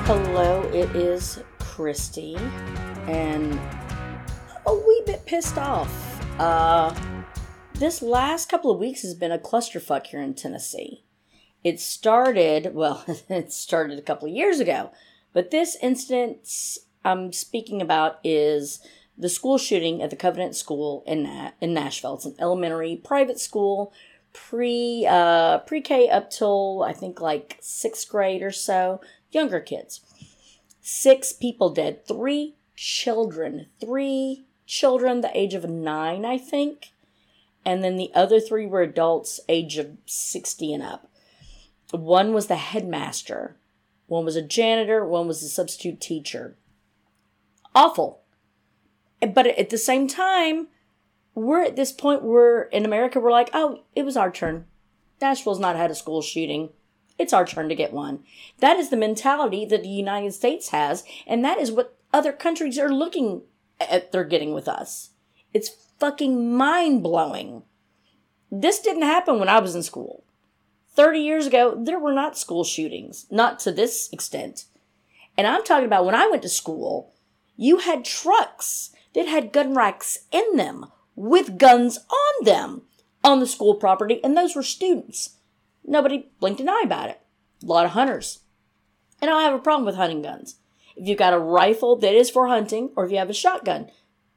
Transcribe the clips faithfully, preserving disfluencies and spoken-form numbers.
Hello, it is Christy, and I'm a wee bit pissed off. Uh, this last couple of weeks has been a clusterfuck here in Tennessee. It started, well, it started a couple of years ago, but this instance I'm speaking about is the school shooting at the Covenant School in Na- in Nashville. It's an elementary private school, pre uh pre-K up till I think like sixth grade or so. Younger kids. Six people dead. Three children. Three children the age of nine, I think. And then the other three were adults, age of sixty and up. One was the headmaster. One was a janitor. One was a substitute teacher. Awful. But at the same time, we're at this point where in America, we're like, oh, it was our turn. Nashville's not had a school shooting. It's our turn to get one. That is the mentality that the United States has, and that is what other countries are looking at they're getting with us. It's fucking mind-blowing. This didn't happen when I was in school. thirty years ago, there were not school shootings. Not to this extent. And I'm talking about when I went to school, you had trucks that had gun racks in them with guns on them on the school property, and those were students. Nobody blinked an eye about it. A lot of hunters. And I don't have a problem with hunting guns. If you've got a rifle that is for hunting, or if you have a shotgun,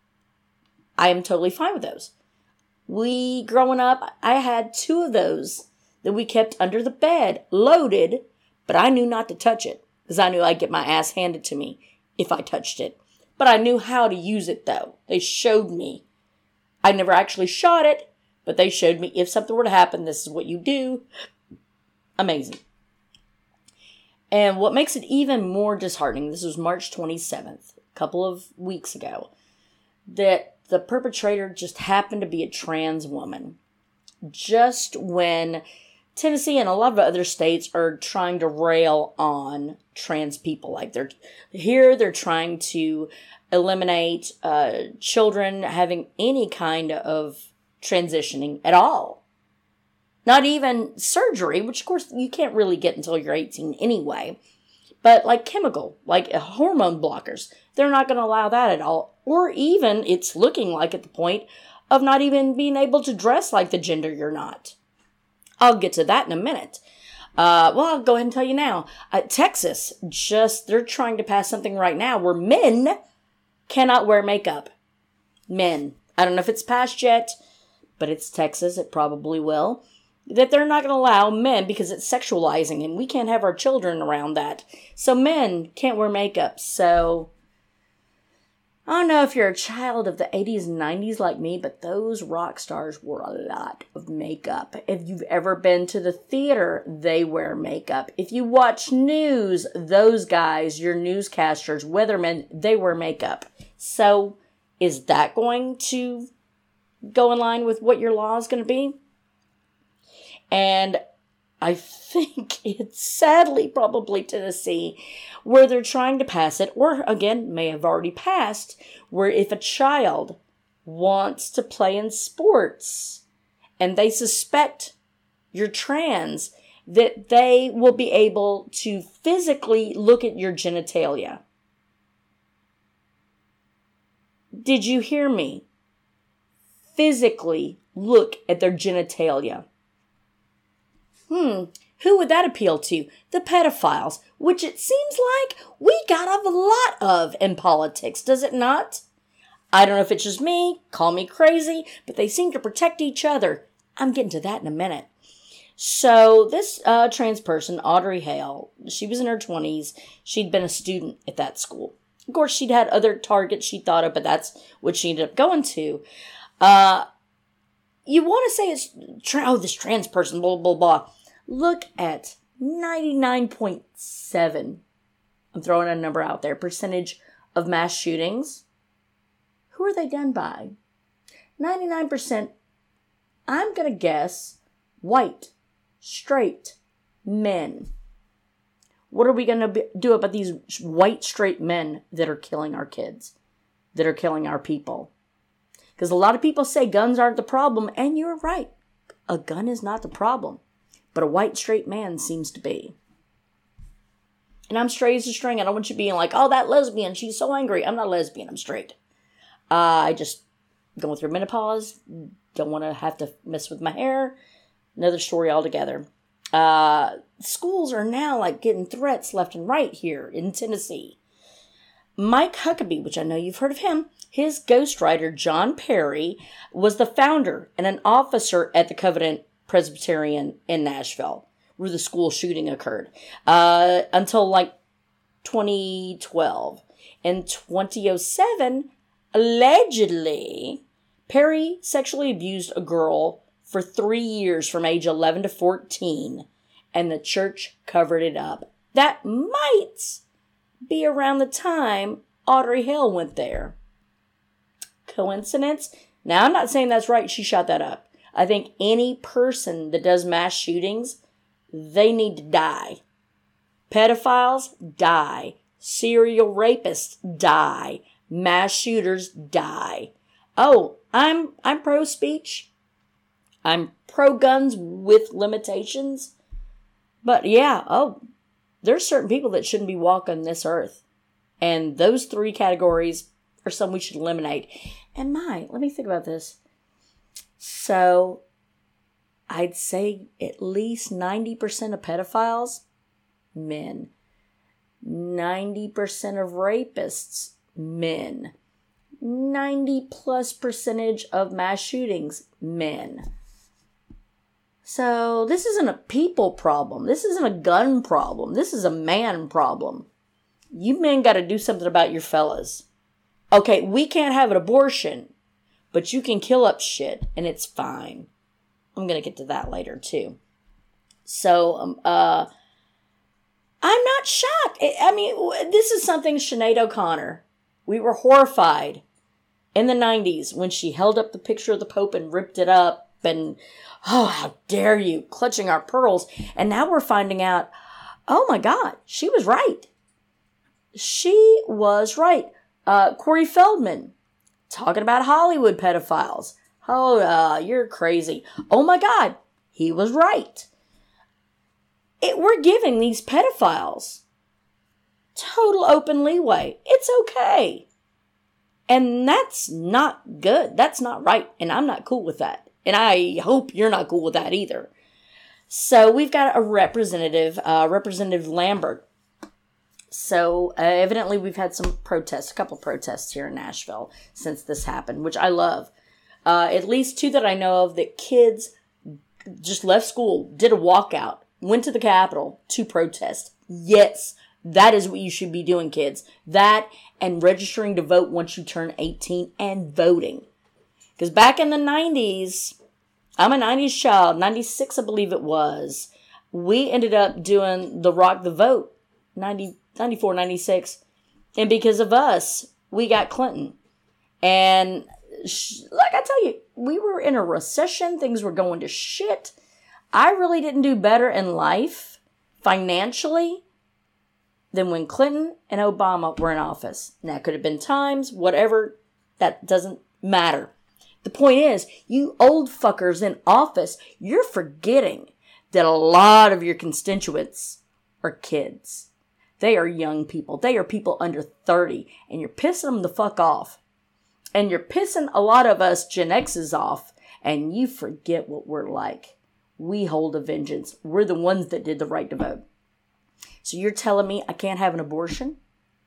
I am totally fine with those. We, growing up, I had two of those that we kept under the bed, loaded, but I knew not to touch it, because I knew I'd get my ass handed to me if I touched it. But I knew how to use it, though. They showed me. I never actually shot it, but they showed me if something were to happen, this is what you do. Amazing. And what makes it even more disheartening, this was March twenty-seventh, a couple of weeks ago, that the perpetrator just happened to be a trans woman. Just when Tennessee and a lot of other states are trying to rail on trans people. Like they're here, they're trying to eliminate uh, children having any kind of transitioning at all. Not even surgery, which of course you can't really get until you're eighteen anyway. But like chemical, like hormone blockers, they're not going to allow that at all. Or even, it's looking like at the point of not even being able to dress like the gender you're not. I'll get to that in a minute. Uh, well, I'll go ahead and tell you now. Uh, Texas, just, they're trying to pass something right now where men cannot wear makeup. Men. I don't know if it's passed yet, but it's Texas. It probably will. That they're not going to allow men because it's sexualizing and we can't have our children around that. So men can't wear makeup. So I don't know if you're a child of the eighties and nineties like me, but those rock stars wore a lot of makeup. If you've ever been to the theater, they wear makeup. If you watch news, those guys, your newscasters, weathermen, they wear makeup. So is that going to go in line with what your law is going to be? And I think it's sadly probably Tennessee where they're trying to pass it, or again, may have already passed, where if a child wants to play in sports and they suspect you're trans, that they will be able to physically look at your genitalia. Did you hear me? Physically look at their genitalia. Hmm, who would that appeal to? The pedophiles, which it seems like we got a lot of in politics, does it not? I don't know if it's just me, call me crazy, but they seem to protect each other. I'm getting to that in a minute. So this uh, trans person, Audrey Hale, she was in her twenties. She'd been a student at that school. Of course, she'd had other targets she thought of, but that's what she ended up going to. Uh, you want to say it's, tra- oh, this trans person, blah, blah, blah. Look at ninety-nine point seven, I'm throwing a number out there, percentage of mass shootings. Who are they done by? ninety-nine percent, I'm going to guess, white, straight men. What are we going to do about these white, straight men that are killing our kids, that are killing our people? Because a lot of people say guns aren't the problem, and you're right. A gun is not the problem. But a white straight man seems to be. And I'm straight as a string. I don't want you being like, oh, that lesbian, she's so angry. I'm not a lesbian, I'm straight. Uh, I just going through menopause. Don't want to have to mess with my hair. Another story altogether. Uh, schools are now like getting threats left and right here in Tennessee. Mike Huckabee, which I know you've heard of him, his ghostwriter, John Perry, was the founder and an officer at the Covenant Presbyterian in Nashville, where the school shooting occurred, uh, until like twenty twelve. In twenty oh seven, allegedly, Perry sexually abused a girl for three years from age eleven to fourteen, and the church covered it up. That might be around the time Audrey Hale went there. Coincidence? Now, I'm not saying that's right. She shot that up. I think any person that does mass shootings, they need to die. Pedophiles, die. Serial rapists, die. Mass shooters, die. Oh, I'm I'm pro-speech. I'm pro-guns with limitations. But yeah, oh, there's certain people that shouldn't be walking this earth. And those three categories are some we should eliminate. And my, let me think about this. So, I'd say at least ninety percent of pedophiles, men. ninety percent of rapists, men. ninety plus percentage of mass shootings, men. So, this isn't a people problem. This isn't a gun problem. This is a man problem. You men got to do something about your fellas. Okay, we can't have an abortion, but you can kill up shit, and it's fine. I'm going to get to that later, too. So, um, uh, I'm not shocked. I mean, this is something Sinead O'Connor. We were horrified in the nineties when she held up the picture of the Pope and ripped it up. And, oh, how dare you, clutching our pearls. And now we're finding out, oh my God, she was right. She was right. Uh, Corey Feldman, talking about Hollywood pedophiles. Oh, uh, you're crazy. Oh my God, he was right. It, we're giving these pedophiles total open leeway. It's okay. And that's not good. That's not right. And I'm not cool with that. And I hope you're not cool with that either. So we've got a representative, uh, Representative Lambert. So uh, evidently we've had some protests, a couple protests here in Nashville since this happened, which I love. Uh, at least two that I know of that kids just left school, did a walkout, went to the Capitol to protest. Yes, that is what you should be doing, kids. That and registering to vote once you turn eighteen and voting. Because back in the nineties, I'm a nineties child, ninety-six I believe it was, we ended up doing the Rock the Vote, ninety, ninety-four, ninety-six. And because of us, we got Clinton. And like I tell you, we were in a recession. Things were going to shit. I really didn't do better in life, financially, than when Clinton and Obama were in office. Now, it could have been times, whatever, that doesn't matter. The point is, you old fuckers in office, you're forgetting that a lot of your constituents are kids. They are young people. They are people under thirty, and you're pissing them the fuck off. And you're pissing a lot of us Gen X's off, and you forget what we're like. We hold a vengeance. We're the ones that did the right to vote. So you're telling me I can't have an abortion?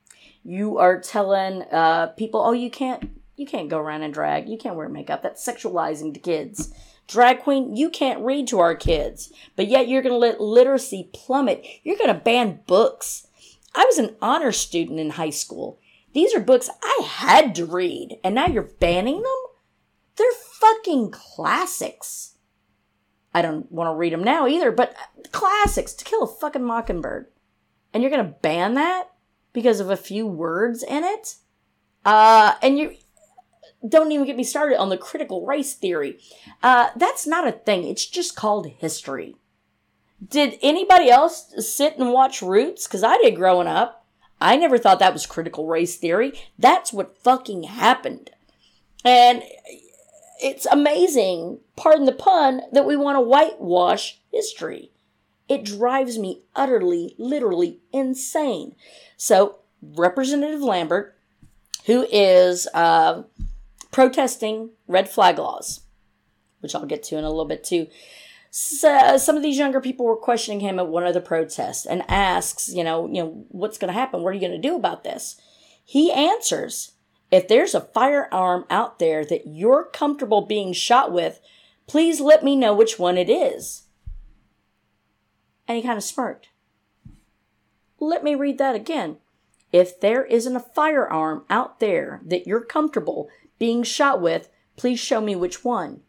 You are telling uh, people, oh, you can't, you can't go around in drag. You can't wear makeup. That's sexualizing to kids. Drag queen, you can't read to our kids. But yet you're going to let literacy plummet. You're going to ban books. I was an honor student in high school. These are books I had to read. And now you're banning them? They're fucking classics. I don't want to read them now either, but classics. To Kill a Fucking Mockingbird. And you're going to ban that because of a few words in it? Uh, and you don't even get me started on the critical race theory. Uh, that's not a thing. It's just called history. Did anybody else sit and watch Roots? Because I did growing up. I never thought that was critical race theory. That's what fucking happened. And it's amazing, pardon the pun, that we want to whitewash history. It drives me utterly, literally insane. So, Representative Lambert, who is uh, protesting red flag laws, which I'll get to in a little bit too. So, some of these younger people were questioning him at one of the protests and asks, you know, you know, what's going to happen? What are you going to do about this? He answers, if there's a firearm out there that you're comfortable being shot with, please let me know which one it is. And he kind of smirked. Let me read that again. If there isn't a firearm out there that you're comfortable being shot with, please show me which one.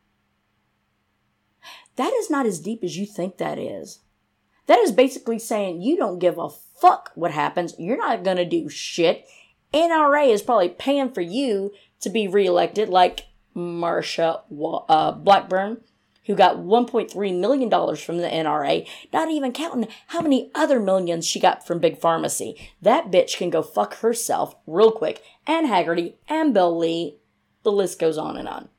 That is not as deep as you think that is. That is basically saying you don't give a fuck what happens. You're not going to do shit. N R A is probably paying for you to be reelected, like Marsha uh, Blackburn, who got one point three million dollars from the N R A, not even counting how many other millions she got from Big Pharmacy. That bitch can go fuck herself real quick. And Haggerty and Bill Lee. The list goes on and on.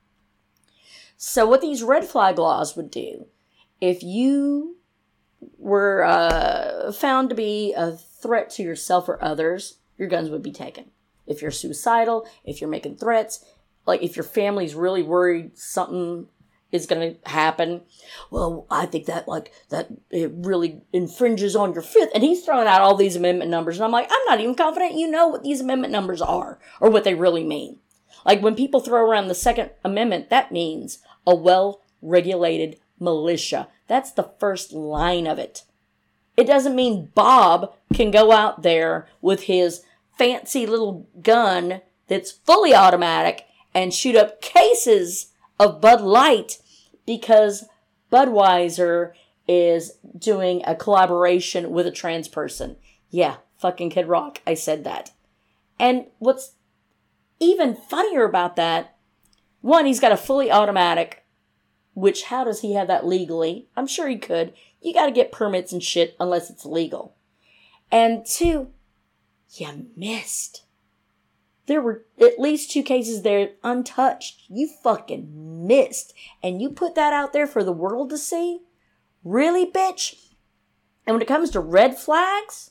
So what these red flag laws would do, if you were uh, found to be a threat to yourself or others, your guns would be taken. If you're suicidal, if you're making threats, like if your family's really worried something is going to happen, well, I think that like that it really infringes on your fifth. And he's throwing out all these amendment numbers, and I'm like, I'm not even confident you know what these amendment numbers are or what they really mean. Like when people throw around the Second Amendment, that means a well-regulated militia. That's the first line of it. It doesn't mean Bob can go out there with his fancy little gun that's fully automatic and shoot up cases of Bud Light because Budweiser is doing a collaboration with a trans person. Yeah, fucking Kid Rock. I said that. And what's even funnier about that, one, he's got a fully automatic, which how does he have that legally? I'm sure he could. You got to get permits and shit unless it's legal. And two, you missed. There were at least two cases there untouched. You fucking missed. And you put that out there for the world to see? Really, bitch? And when it comes to red flags,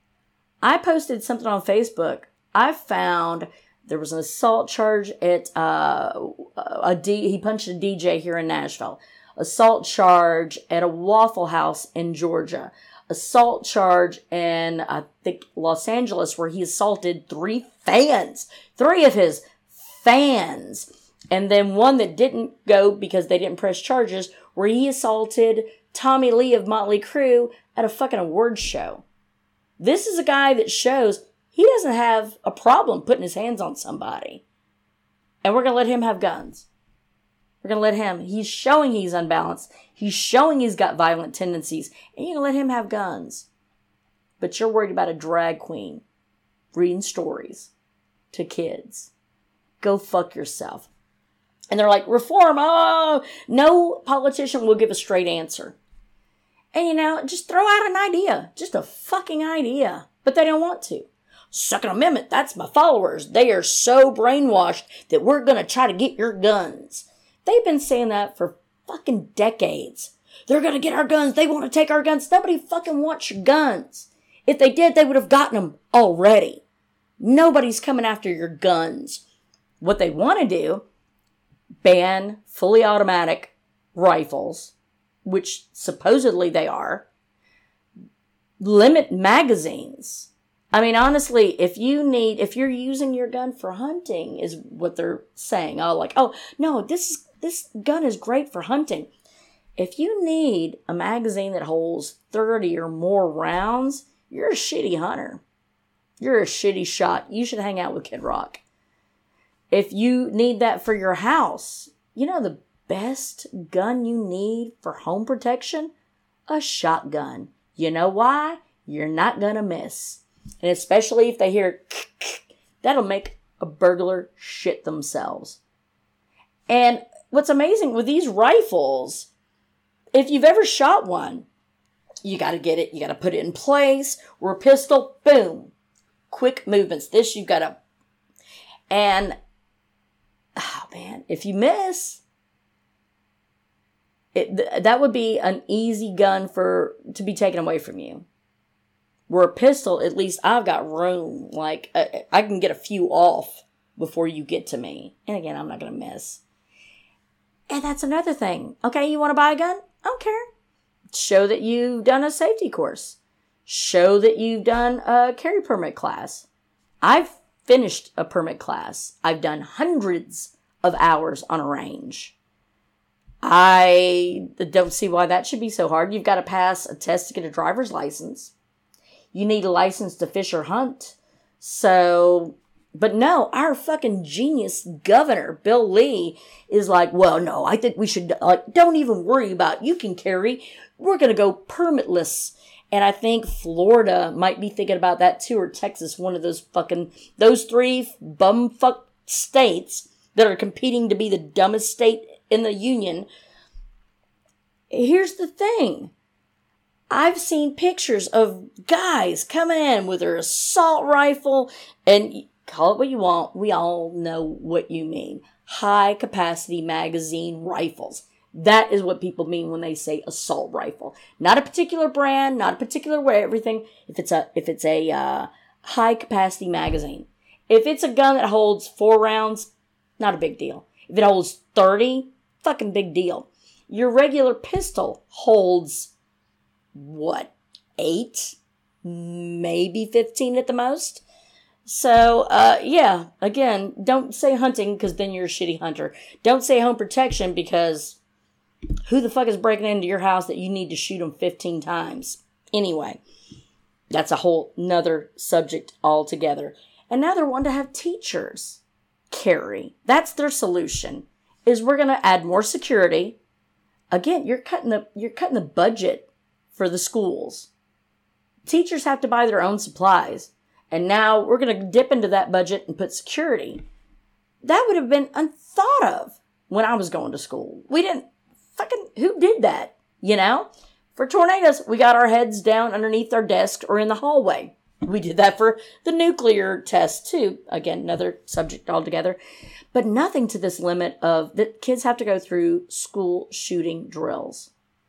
I posted something on Facebook. I found there was an assault charge at uh, a D. He punched a D J here in Nashville. Assault charge at a Waffle House in Georgia. Assault charge in, I think, Los Angeles, where he assaulted three fans. Three of his fans. And then one that didn't go because they didn't press charges, where he assaulted Tommy Lee of Motley Crue at a fucking awards show. This is a guy that shows he doesn't have a problem putting his hands on somebody. And we're going to let him have guns. We're going to let him. He's showing he's unbalanced. He's showing he's got violent tendencies. And you're going to let him have guns. But you're worried about a drag queen reading stories to kids. Go fuck yourself. And they're like, reform. Oh, no politician will give a straight answer. And, you know, just throw out an idea. Just a fucking idea. But they don't want to. Second Amendment, that's my followers. They are so brainwashed that we're going to try to get your guns. They've been saying that for fucking decades. They're going to get our guns. They want to take our guns. Nobody fucking wants your guns. If they did, they would have gotten them already. Nobody's coming after your guns. What they want to do, ban fully automatic rifles, which supposedly they are. Limit magazines. I mean, honestly, if you need, if you're using your gun for hunting, is what they're saying. Oh, like, oh, no, this is, this gun is great for hunting. If you need a magazine that holds thirty or more rounds, you're a shitty hunter. You're a shitty shot. You should hang out with Kid Rock. If you need that for your house, you know the best gun you need for home protection? A shotgun. You know why? You're not gonna miss. And especially if they hear, that'll make a burglar shit themselves. And what's amazing with these rifles, if you've ever shot one, you got to get it, you got to put it in place. Or a pistol, boom. Quick movements. This you've got to, and, oh man, if you miss, It, th- that would be an easy gun for to be taken away from you. Where a pistol, at least I've got room. Like, uh, I can get a few off before you get to me. And again, I'm not going to miss. And that's another thing. Okay, you want to buy a gun? I don't care. Show that you've done a safety course. Show that you've done a carry permit class. I've finished a permit class. I've done hundreds of hours on a range. I don't see why that should be so hard. You've got to pass a test to get a driver's license. You need a license to fish or hunt. So, but no, our fucking genius governor, Bill Lee, is like, well, no, I think we should, like, don't even worry about it. You can carry. We're going to go permitless. And I think Florida might be thinking about that too, or Texas, one of those fucking, those three bumfuck states that are competing to be the dumbest state in the union. Here's the thing. I've seen pictures of guys coming in with their assault rifle, and call it what you want. We all know what you mean. High capacity magazine rifles. That is what people mean when they say assault rifle. Not a particular brand, not a particular way, everything. If it's a, if it's a, uh, high capacity magazine. If it's a gun that holds four rounds, not a big deal. If it holds thirty, fucking big deal. Your regular pistol holds what, eight, maybe fifteen at the most. So, uh, yeah, again, don't say hunting because then you're a shitty hunter. Don't say home protection because who the fuck is breaking into your house that you need to shoot them fifteen times? Anyway, that's a whole nother subject altogether. And now they're wanting to have teachers carry. That's their solution, is we're going to add more security. Again, you're cutting the, you're cutting the budget for the schools. Teachers have to buy their own supplies. And now we're going to dip into that budget and put security. That would have been unthought of when I was going to school. We didn't, fucking, who did that? You know? For tornadoes, we got our heads down underneath our desk or in the hallway. We did that for the nuclear test too. Again, another subject altogether. But nothing to this limit of that kids have to go through school shooting drills.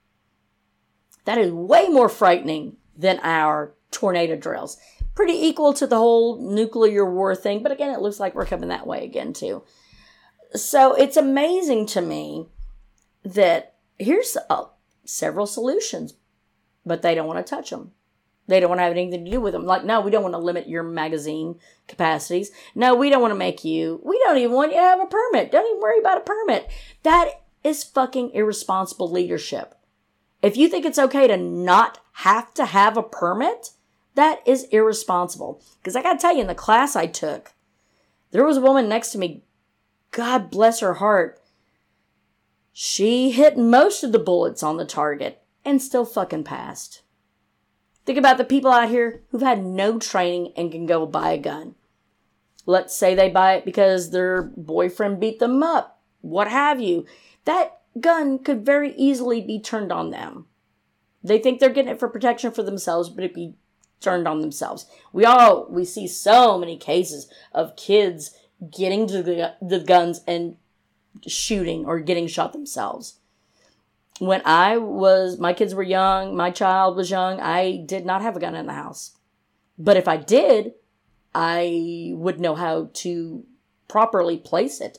That is way more frightening than our tornado drills. Pretty equal to the whole nuclear war thing. But again, it looks like we're coming that way again too. So it's amazing to me that here's uh, several solutions, but they don't want to touch them. They don't want to have anything to do with them. Like, no, we don't want to limit your magazine capacities. No, we don't want to make you, we don't even want you to have a permit. Don't even worry about a permit. That is fucking irresponsible leadership. If you think it's okay to not have to have a permit, that is irresponsible. Because I got to tell you, in the class I took, there was a woman next to me, God bless her heart. She hit most of the bullets on the target and still fucking passed. Think about the people out here who've had no training and can go buy a gun. Let's say they buy it because their boyfriend beat them up. What have you. That gun could very easily be turned on them. They think they're getting it for protection for themselves, but it'd be turned on themselves. We all, we see so many cases of kids getting to the, the guns and shooting or getting shot themselves. When I was, my kids were young, my child was young, I did not have a gun in the house. But if I did, I would know how to properly place it.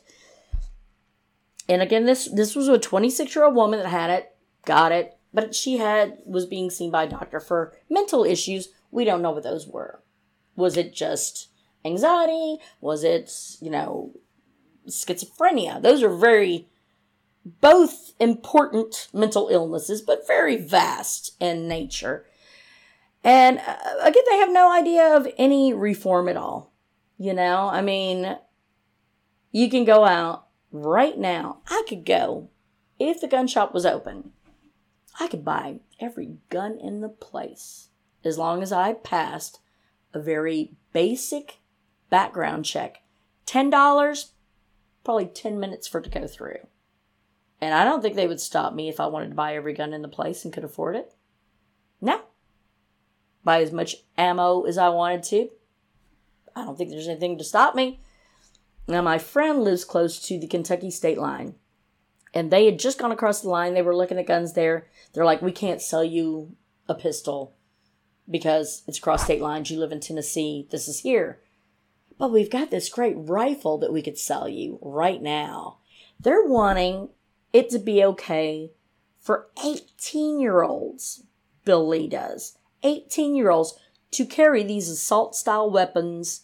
And again, this, this was a twenty-six-year-old woman that had it, got it, but she had, was being seen by a doctor for mental issues. We don't know what those were. Was it just anxiety? Was it, you know, schizophrenia? Those are very, both important mental illnesses, but very vast in nature. And uh, again, they have no idea of any reform at all. You know, I mean, you can go out right now. I could go, if the gun shop was open, I could buy every gun in the place as long as I passed a very basic background check. ten dollars, probably ten minutes for it to go through. And I don't think they would stop me if I wanted to buy every gun in the place and could afford it. No. Buy as much ammo as I wanted to. I don't think there's anything to stop me. Now, my friend lives close to the Kentucky state line. And they had just gone across the line. They were looking at guns there. They're like, we can't sell you a pistol because it's across state lines. You live in Tennessee. This is here. But we've got this great rifle that we could sell you right now. They're wanting it to be okay for eighteen-year-olds, Bill Lee does, eighteen-year-olds to carry these assault-style weapons,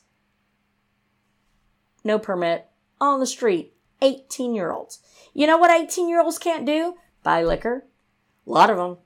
no permit, on the street. eighteen-year-olds. You know what eighteen-year-olds can't do? Buy liquor. A lot of them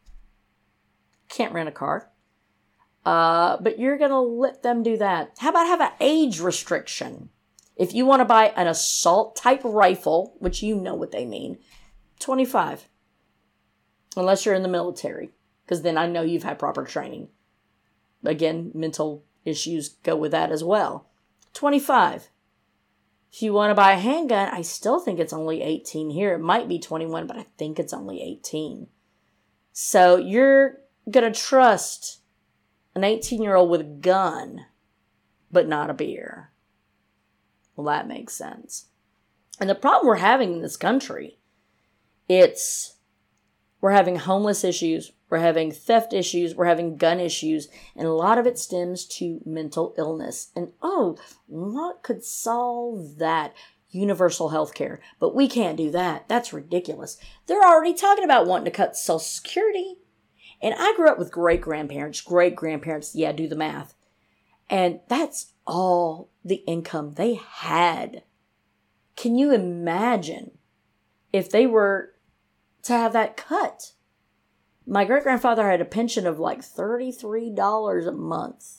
can't rent a car. Uh, but you're going to let them do that. How about have an age restriction? If you want to buy an assault-type rifle, which you know what they mean, twenty-five. Unless you're in the military. Because then I know you've had proper training. Again, mental issues go with that as well. twenty-five. If you want to buy a handgun, I still think it's only eighteen here. It might be twenty-one, but I think it's only eighteen. So you're going to trust an eighteen-year-old with a gun, but not a beer. Well, that makes sense. And the problem we're having in this country, it's we're having homeless issues, we're having theft issues, we're having gun issues, and a lot of it stems to mental illness. And oh, what could solve that? Universal health care. But we can't do that. That's ridiculous. They're already talking about wanting to cut Social Security. And I grew up with great-grandparents, great-grandparents, yeah, do the math. And that's all the income they had. Can you imagine if they were to have that cut? My great-grandfather had a pension of like thirty-three dollars a month.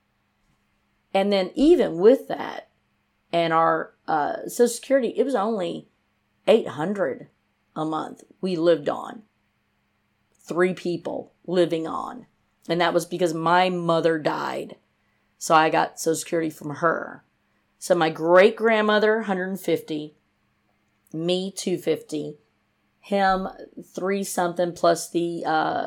And then even with that, and our uh, Social Security, it was only eight hundred dollars a month we lived on. Three people living on. And that was because my mother died. So I got Social Security from her. So my great-grandmother, one hundred fifty. Me, two hundred fifty. Him, three something plus the uh,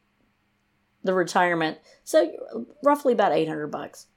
the retirement. So roughly about eight hundred bucks.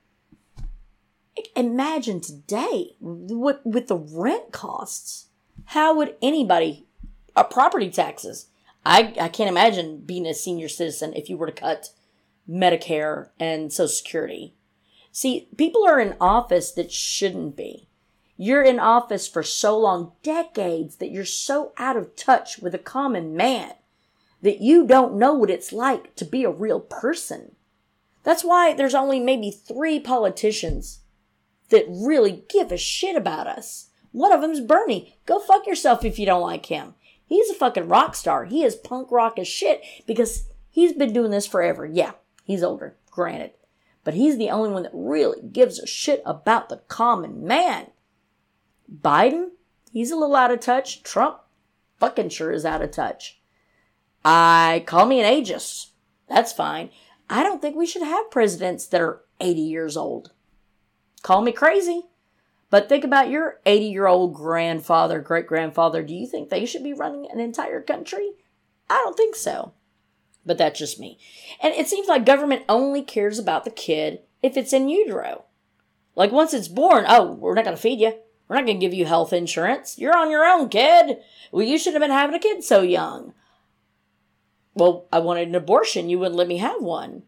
Imagine today with, with the rent costs. How would anybody, uh, property taxes. I, I can't imagine being a senior citizen if you were to cut Medicare and Social Security. See, people are in office that shouldn't be. You're in office for so long, decades, that you're so out of touch with a common man that you don't know what it's like to be a real person. That's why there's only maybe three politicians that really give a shit about us. One of them's Bernie. Go fuck yourself if you don't like him. He's a fucking rock star. He is punk rock as shit because he's been doing this forever. Yeah, he's older, granted. But he's the only one that really gives a shit about the common man. Biden, he's a little out of touch. Trump, fucking sure is out of touch. I call me an ageist. That's fine. I don't think we should have presidents that are eighty years old. Call me crazy. But think about your eighty-year-old grandfather, great-grandfather. Do you think they should be running an entire country? I don't think so. But that's just me. And it seems like government only cares about the kid if it's in utero. Like once it's born, oh, we're not going to feed you. We're not going to give you health insurance. You're on your own, kid. Well, you should have been having a kid so young. Well, I wanted an abortion. You wouldn't let me have one.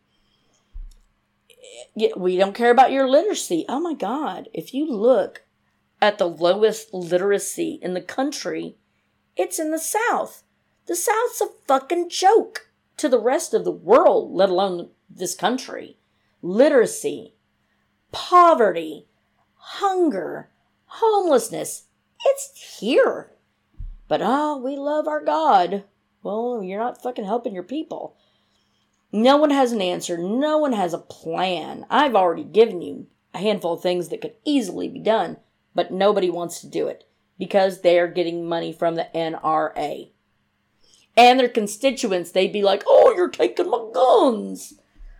We don't care about your literacy. Oh my God. If you look at the lowest literacy in the country, it's in the South. The South's a fucking joke to the rest of the world, let alone this country. Literacy, poverty, hunger, homelessness. It's here. But oh, we love our God. Well, you're not fucking helping your people. No one has an answer. No one has a plan. I've already given you a handful of things that could easily be done, but nobody wants to do it because they're getting money from the N R A. And their constituents, they'd be like, oh, you're taking my guns.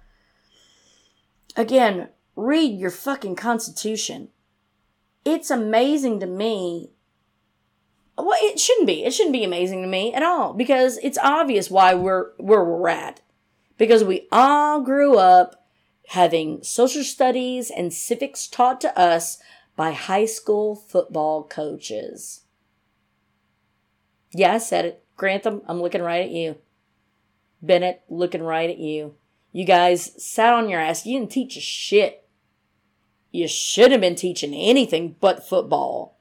Again, read your fucking Constitution. It's amazing to me. Well, it shouldn't be. It shouldn't be amazing to me at all because it's obvious why we're where we're at. Because we all grew up having social studies and civics taught to us by high school football coaches. Yeah, I said it. Grantham, I'm looking right at you. Bennett, looking right at you. You guys sat on your ass. You didn't teach a shit. You should have been teaching anything but football.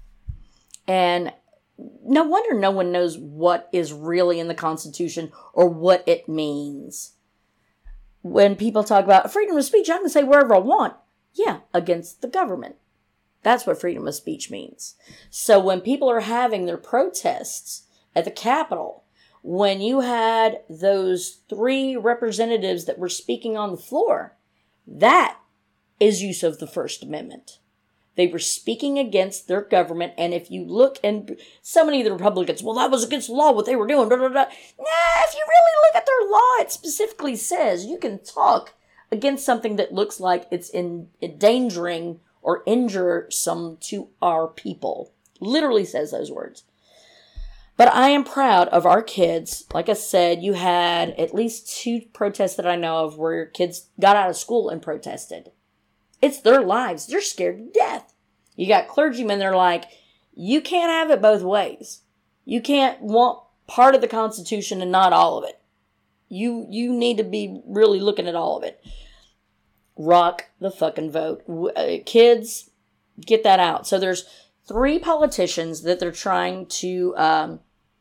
And no wonder no one knows what is really in the Constitution or what it means. When people talk about freedom of speech, I can say wherever I want. Yeah, against the government. That's what freedom of speech means. So when people are having their protests at the Capitol, when you had those three representatives that were speaking on the floor, that is use of the First Amendment. They were speaking against their government, and if you look, and so many of the Republicans, well, that was against the law, what they were doing, da, da, da. Nah, if you really look at their law, it specifically says you can talk against something that looks like it's in endangering or injure some to our people. Literally says those words. But I am proud of our kids. Like I said, you had at least two protests that I know of where kids got out of school and protested. It's their lives. They're scared to death. You got clergymen that are like, you can't have it both ways. You can't want part of the Constitution and not all of it. You you need to be really looking at all of it. Rock the fucking vote. Uh, kids, get that out. So there's three politicians that they're trying to um,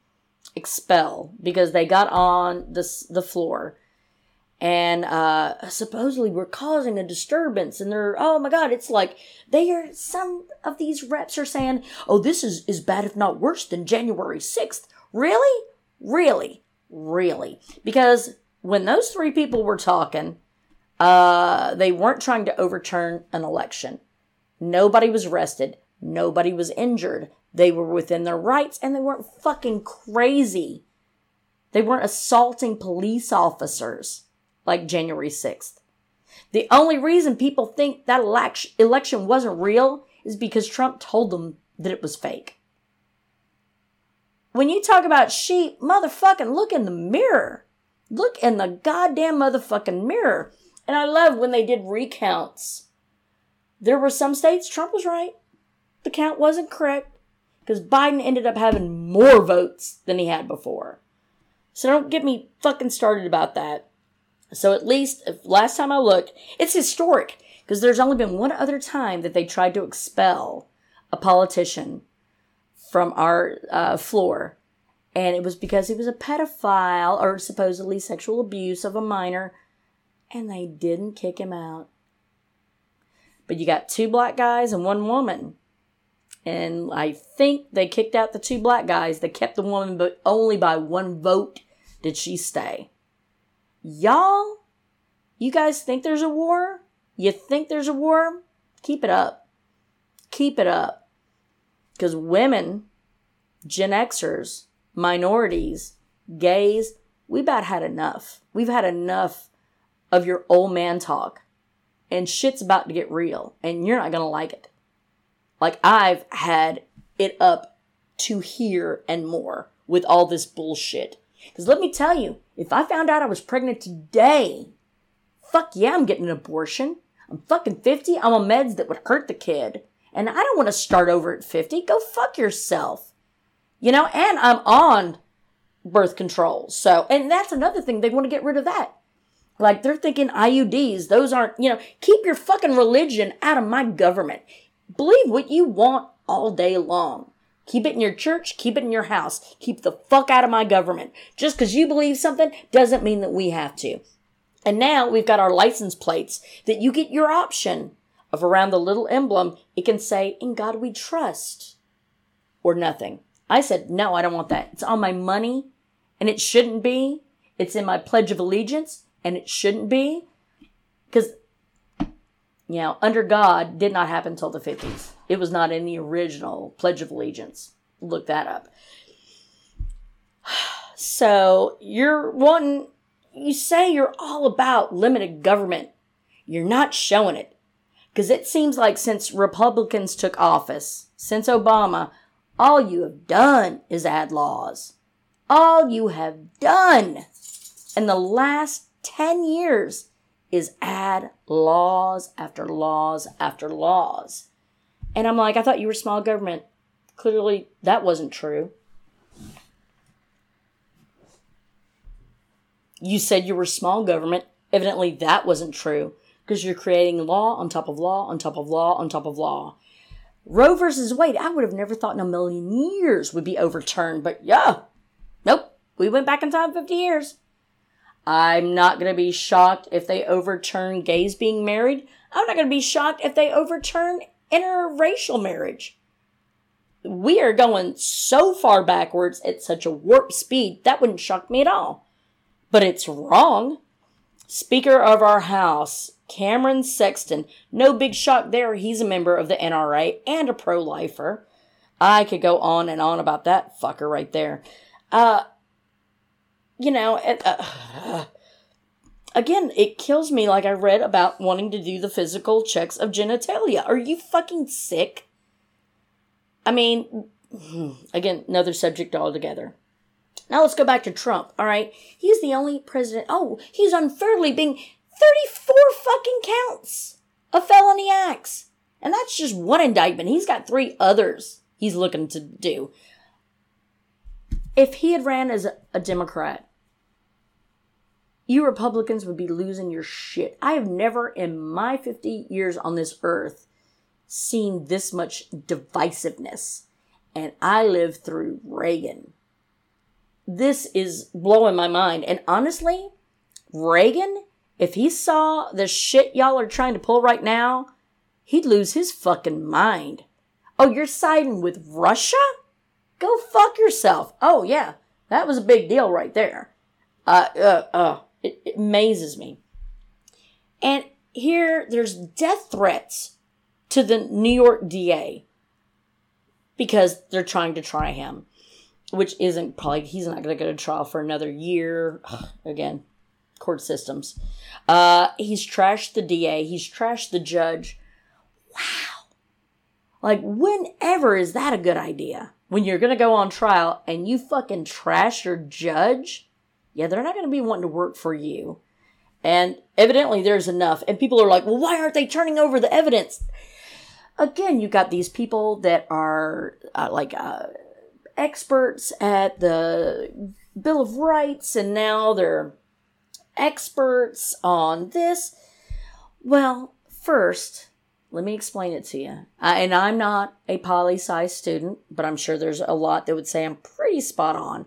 expel because they got on the, the floor. And uh, supposedly we're causing a disturbance. And they're, oh my God, it's like they are, some of these reps are saying, oh, this is, is bad if not worse than January sixth. Really? Really? Really? Because when those three people were talking, uh, they weren't trying to overturn an election. Nobody was arrested. Nobody was injured. They were within their rights and they weren't fucking crazy. They weren't assaulting police officers like January sixth. The only reason people think that election election wasn't real is because Trump told them that it was fake. When you talk about sheep, motherfucking look in the mirror. Look in the goddamn motherfucking mirror. And I love when they did recounts. There were some states Trump was right. The count wasn't correct because Biden ended up having more votes than he had before. So don't get me fucking started about that. So at least, if last time I looked, it's historic because there's only been one other time that they tried to expel a politician from our uh, floor. And it was because he was a pedophile or supposedly sexual abuse of a minor. And they didn't kick him out. But you got two black guys and one woman. And I think they kicked out the two black guys. They kept the woman, but only by one vote did she stay. Y'all, you guys think there's a war? You think there's a war? Keep it up. Keep it up. Because women, Gen Xers, minorities, gays, we about had enough. We've had enough of your old man talk. And shit's about to get real. And you're not going to like it. Like, I've had it up to here and more with all this bullshit. Because let me tell you, if I found out I was pregnant today, fuck yeah, I'm getting an abortion. I'm fucking fifty. I'm on meds that would hurt the kid. And I don't want to start over at fifty. Go fuck yourself. You know, and I'm on birth control. So, and that's another thing. They want to get rid of that. Like, they're thinking I U Ds. Those aren't, you know, keep your fucking religion out of my government. Believe what you want all day long. Keep it in your church. Keep it in your house. Keep the fuck out of my government. Just because you believe something doesn't mean that we have to. And now we've got our license plates that you get your option of around the little emblem. It can say, in God we trust. Or nothing. I said, no, I don't want that. It's on my money. And it shouldn't be. It's in my Pledge of Allegiance. And it shouldn't be. Because, you know, under God did not happen until the fifties. It was not in the original Pledge of Allegiance. Look that up. So, you're wanting, you say you're all about limited government. You're not showing it. Because it seems like since Republicans took office, since Obama, all you have done is add laws. All you have done in the last ten years is add laws after laws after laws. And I'm like, I thought you were small government. Clearly, that wasn't true. You said you were small government. Evidently that wasn't true, because you're creating law on top of law on top of law on top of law. Roe versus Wade, I would have never thought in a million years would be overturned, but yeah, nope, we went back in time fifty years. I'm not going to be shocked if they overturn gays being married. I'm not going to be shocked if they overturn interracial marriage. We are going so far backwards at such a warp speed, that wouldn't shock me at all. But it's wrong. Speaker of our House, Cameron Sexton. No big shock there. He's a member of the N R A and a pro-lifer. I could go on and on about that fucker right there. Uh, you know, uh, again, it kills me like I read about wanting to do the physical checks of genitalia. Are you fucking sick? I mean, again, another subject altogether. Now let's go back to Trump, all right? He's the only president. Oh, he's unfairly being thirty-four fucking counts of felony acts. And that's just one indictment. He's got three others he's looking to do. If he had ran as a, a Democrat, you Republicans would be losing your shit. I have never in my fifty years on this earth seen this much divisiveness. And I lived through Reagan. This is blowing my mind. And honestly, Reagan, if he saw the shit y'all are trying to pull right now, he'd lose his fucking mind. Oh, you're siding with Russia? Go fuck yourself. Oh, yeah. That was a big deal right there. Uh, uh, uh, it, it amazes me. And here, there's death threats to the New York D A because they're trying to try him, which isn't probably, he's not going to go to trial for another year. Again, court systems. Uh, he's trashed the D A. He's trashed the judge. Wow. Like, whenever is that a good idea? When you're going to go on trial and you fucking trash your judge? Yeah, they're not going to be wanting to work for you. And evidently there's enough. And people are like, well, why aren't they turning over the evidence? Again, you got these people that are uh, like uh, experts at the Bill of Rights, and now they're experts on this. Well, first, let me explain it to you. I, and I'm not a poli-sci student, but I'm sure there's a lot that would say I'm pretty spot on.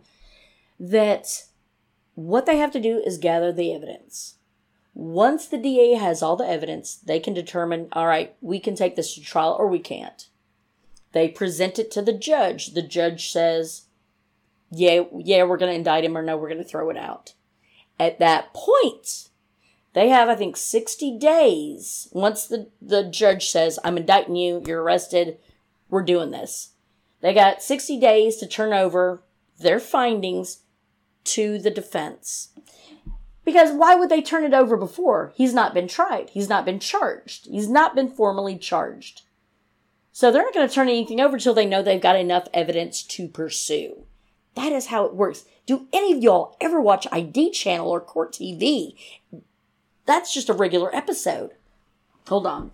That what they have to do is gather the evidence. Once the D A has all the evidence, they can determine, all right, we can take this to trial or we can't. They present it to the judge. The judge says, yeah, yeah, we're going to indict him, or no, we're going to throw it out. At that point, they have, I think, sixty days. Once the, the judge says, I'm indicting you, you're arrested, we're doing this. They got sixty days to turn over their findings to the defense. Because why would they turn it over before? He's not been tried. He's not been charged. He's not been formally charged. So they're not going to turn anything over until they know they've got enough evidence to pursue. That is how it works. Do any of y'all ever watch I D Channel or Court T V? That's just a regular episode. Hold on.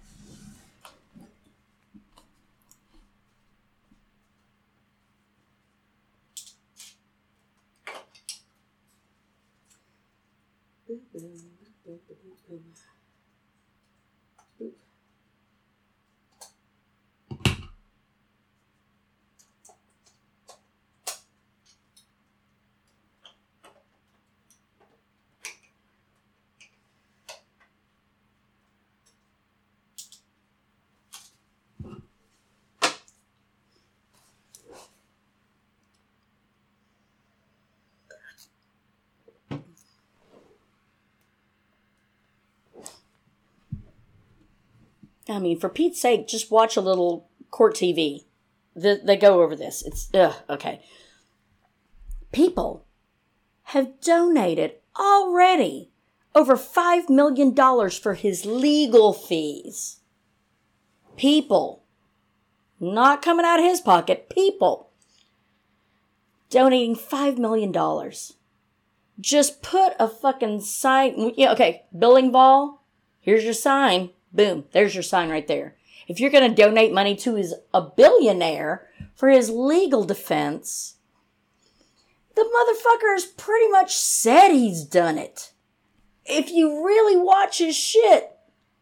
I mean, for Pete's sake, just watch a little Court T V. The, they go over this. It's, ugh, okay. People have donated already over five million dollars for his legal fees. People. Not coming out of his pocket. People. Donating five million dollars. Just put a fucking sign. Yeah, okay, Billing Ball, here's your sign. Boom, there's your sign right there. If you're going to donate money to his a billionaire for his legal defense, The motherfucker has pretty much said he's done it. If you really watch his shit,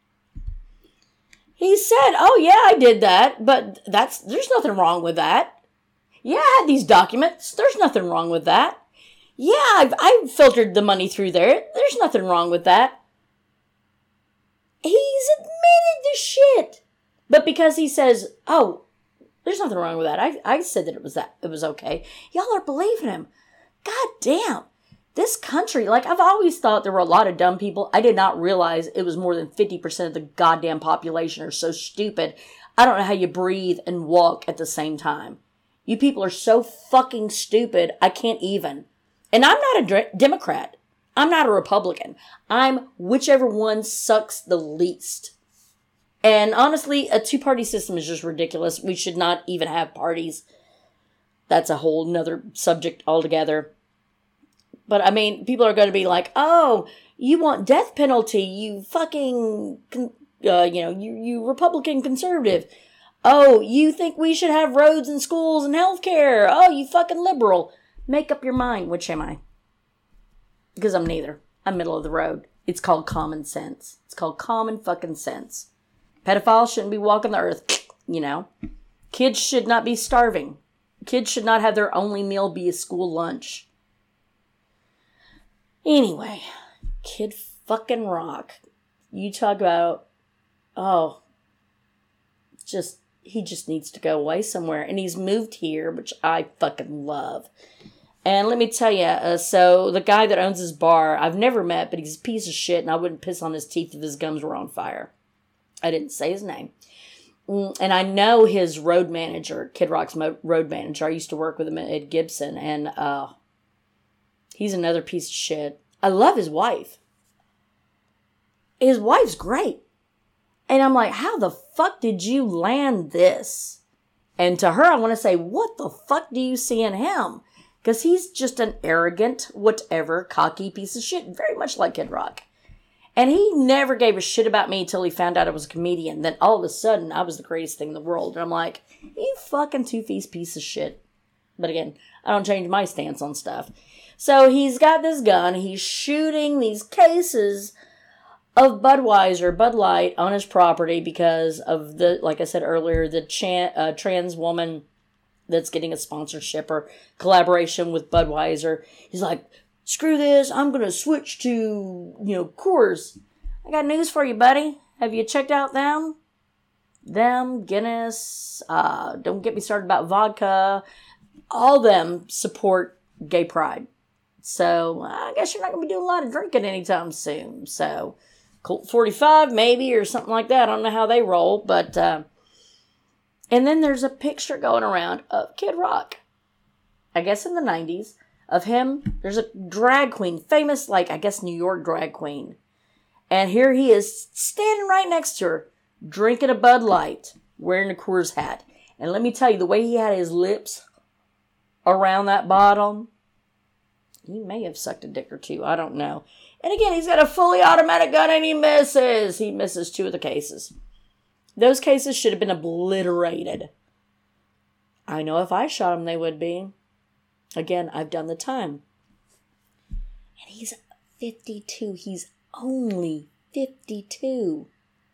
he said, oh yeah, I did that, but that's, there's nothing wrong with that. Yeah, I had these documents. There's nothing wrong with that. Yeah, I've, I've filtered the money through there. There's nothing wrong with that. He's admitted the shit. But because he says, oh, there's nothing wrong with that. I, I said that it was that, it was okay. Y'all are believing him. God damn. This country, like, I've always thought there were a lot of dumb people. I did not realize it was more than fifty percent of the goddamn population are so stupid. I don't know how you breathe and walk at the same time. You people are so fucking stupid, I can't even. And I'm not a dr- Democrat. I'm not a Republican. I'm whichever one sucks the least. And honestly, a two-party system is just ridiculous. We should not even have parties. That's a whole nother subject altogether. But, I mean, people are going to be like, oh, you want death penalty, you fucking, uh, you know, you, you Republican conservative. Oh, you think we should have roads and schools and healthcare. Oh, you fucking liberal. Make up your mind. Which am I? Because I'm neither. I'm middle of the road. It's called common sense. It's called common fucking sense. Pedophiles shouldn't be walking the earth, you know. Kids should not be starving. Kids should not have their only meal be a school lunch. Anyway, Kid fucking Rock. You talk about, oh, just, he just needs to go away somewhere. And he's moved here, which I fucking love. And let me tell you, uh, so the guy that owns his bar, I've never met, but he's a piece of shit, and I wouldn't piss on his teeth if his gums were on fire. I didn't say his name. And I know his road manager, Kid Rock's mo- road manager. I used to work with him at Gibson, and uh, he's another piece of shit. I love his wife. His wife's great. And I'm like, how the fuck did you land this? And to her, I want to say, what the fuck do you see in him? Because he's just an arrogant, whatever, cocky piece of shit. Very much like Kid Rock. And he never gave a shit about me until he found out I was a comedian. Then all of a sudden, I was the greatest thing in the world. And I'm like, you fucking two-faced piece of shit. But again, I don't change my stance on stuff. So he's got this gun. He's shooting these cases of Budweiser, Bud Light, on his property because of the, like I said earlier, the chan- uh, trans woman that's getting a sponsorship or collaboration with Budweiser. He's like, screw this, I'm going to switch to, you know, Coors. I got news for you, buddy. Have you checked out them? Them, Guinness, uh, don't get me started about vodka. All them support gay pride. So, I guess you're not going to be doing a lot of drinking anytime soon. So, Colt forty-five maybe, or something like that. I don't know how they roll, but, uh, and then there's a picture going around of Kid Rock. I guess in the nineties. Of him, there's a drag queen, famous, like, I guess, New York drag queen. And here he is, standing right next to her, drinking a Bud Light, wearing a Coors hat. And let me tell you, the way he had his lips around that bottle, he may have sucked a dick or two, I don't know. And again, he's got a fully automatic gun and he misses. He misses two of the cases. Those cases should have been obliterated. I know if I shot them, they would be. Again, I've done the time. And he's fifty-two. He's only fifty-two.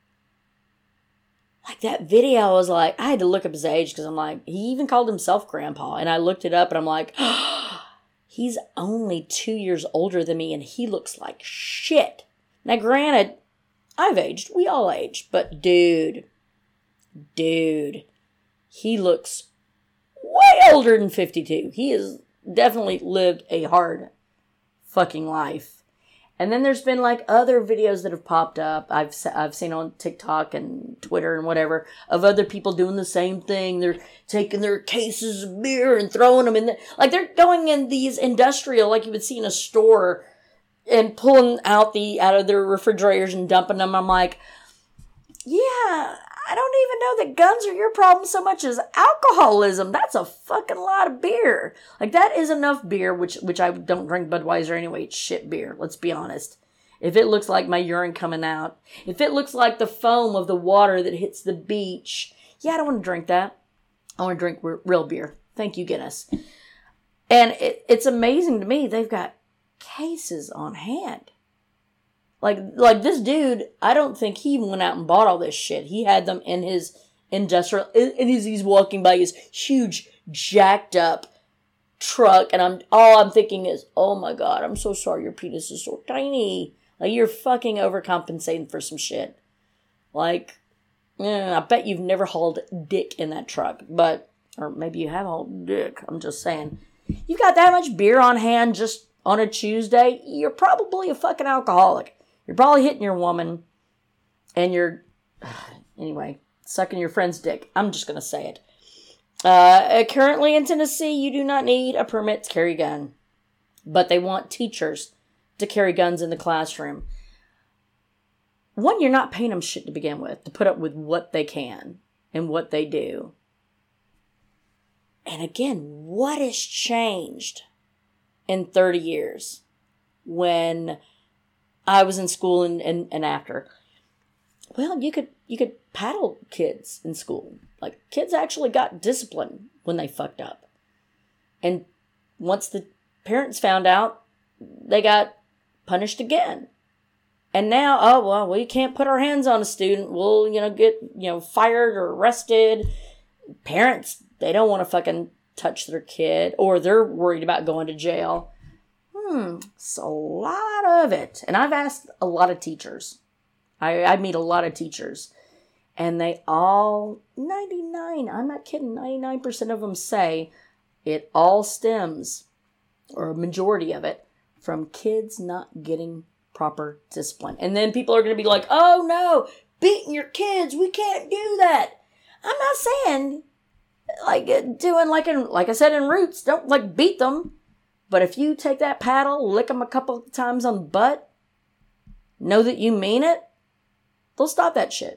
Like that video, I was like, I had to look up his age because I'm like, he even called himself grandpa. And I looked it up and I'm like, oh, he's only two years older than me and he looks like shit. Now, granted, I've aged. We all age. But dude, dude, he looks way older than fifty-two. He has definitely lived a hard fucking life. And then there's been like other videos that have popped up. I've I've seen on TikTok and Twitter and whatever of other people doing the same thing. They're taking their cases of beer and throwing them in the, like they're going in these industrial, like you would see in a store, and pulling out the out of their refrigerators and dumping them. I'm like, yeah, I don't even know that guns are your problem so much as alcoholism. That's a fucking lot of beer. Like, that is enough beer, which which I don't drink Budweiser anyway. It's shit beer, let's be honest. If it looks like my urine coming out, if it looks like the foam of the water that hits the beach, yeah, I don't want to drink that. I want to drink r- real beer. Thank you, Guinness. And it, it's amazing to me. They've got cases on hand. Like, like this dude, I don't think he even went out and bought all this shit. He had them in his industrial, and as he's walking by his huge, jacked up truck, and I'm all I'm thinking is, oh my god, I'm so sorry your penis is so tiny. Like, you're fucking overcompensating for some shit. Like, yeah, I bet you've never hauled dick in that truck, but, or maybe you have hauled dick, I'm just saying. You've got that much beer on hand just on a Tuesday, you're probably a fucking alcoholic. You're probably hitting your woman, and you're, anyway, sucking your friend's dick. I'm just going to say it. Uh, currently in Tennessee, you do not need a permit to carry a gun. But they want teachers to carry guns in the classroom. One, you're not paying them shit to begin with, to put up with what they can and what they do. And again, what has changed in thirty years when I was in school and, and, and after? Well, you could you could paddle kids in school. Like, kids actually got disciplined when they fucked up. And once the parents found out, they got punished again. And now, oh, well, we can't put our hands on a student. We'll, you know, get, you know, fired or arrested. Parents, they don't want to fucking touch their kid, or they're worried about going to jail. Hmm, it's a lot of it. And I've asked a lot of teachers. I, I meet a lot of teachers. And they all, ninety-nine, I'm not kidding, ninety-nine percent of them say it all stems, or a majority of it, from kids not getting proper discipline. And then people are going to be like, oh no, beating your kids, we can't do that. I'm not saying, like, doing like in, like I said in Roots, don't like beat them. But if you take that paddle, lick them a couple of times on the butt, know that you mean it, they'll stop that shit.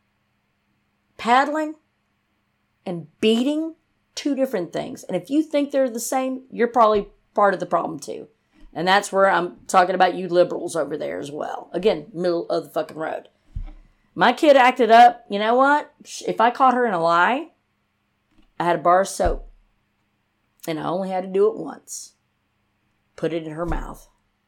Paddling and beating, two different things. And if you think they're the same, you're probably part of the problem too. And that's where I'm talking about you liberals over there as well. Again, middle of the fucking road. My kid acted up. You know what? If I caught her in a lie, I had a bar of soap. And I only had to do it once. Put it in her mouth.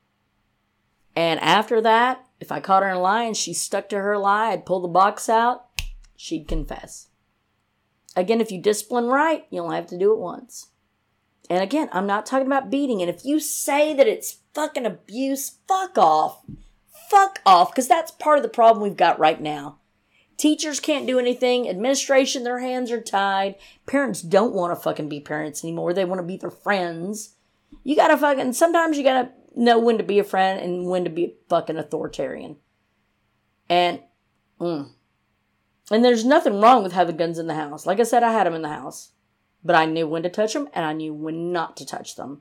And after that, if I caught her in a lie and she stuck to her lie, I'd pull the box out. She'd confess. Again, if you discipline right, you only have to do it once. And again, I'm not talking about beating. And if you say that it's fucking abuse, fuck off. Fuck off, because that's part of the problem we've got right now. Teachers can't do anything. Administration, their hands are tied. Parents don't want to fucking be parents anymore. They want to be their friends. You gotta fucking, sometimes you gotta know when to be a friend and when to be a fucking authoritarian. And, mm. And there's nothing wrong with having guns in the house. Like I said, I had them in the house. But I knew when to touch them, and I knew when not to touch them.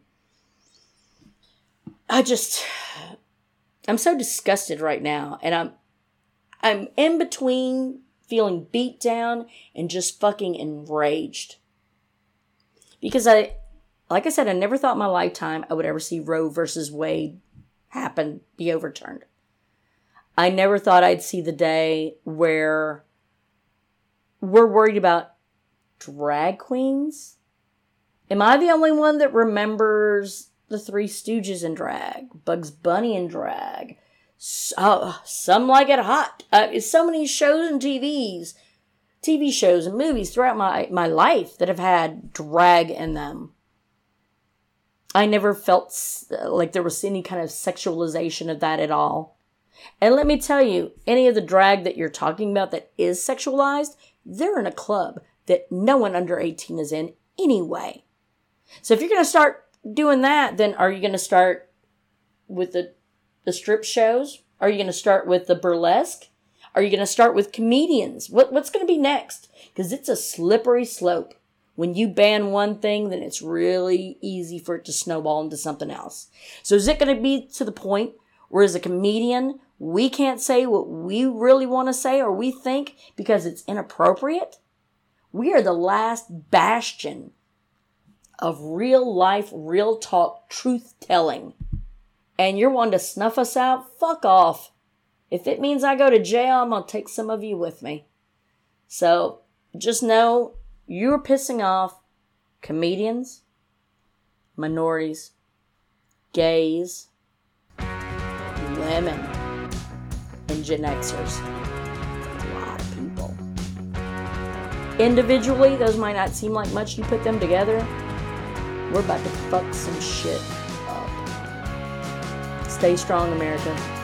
I just, I'm so disgusted right now. And I'm, I'm in between feeling beat down and just fucking enraged. Because I, like I said, I never thought in my lifetime I would ever see Roe versus Wade happen, be overturned. I never thought I'd see the day where we're worried about drag queens. Am I the only one that remembers the Three Stooges in drag? Bugs Bunny in drag? So, Some Like It Hot. Uh, so many shows and T Vs, T V shows and movies throughout my, my life that have had drag in them. I never felt like there was any kind of sexualization of that at all. And let me tell you, any of the drag that you're talking about that is sexualized, they're in a club that no one under eighteen is in anyway. So if you're going to start doing that, then are you going to start with the, the strip shows? Are you going to start with the burlesque? Are you going to start with comedians? What What's going to be next? Because it's a slippery slope. When you ban one thing, then it's really easy for it to snowball into something else. So is it going to be to the point where as a comedian, we can't say what we really want to say or we think because it's inappropriate? We are the last bastion of real life, real talk, truth telling. And you're wanting to snuff us out? Fuck off. If it means I go to jail, I'm going to take some of you with me. So just know you're pissing off comedians, minorities, gays, women, and Gen Xers. A lot of people. Individually, those might not seem like much. You put them together, we're about to fuck some shit up. Stay strong, America.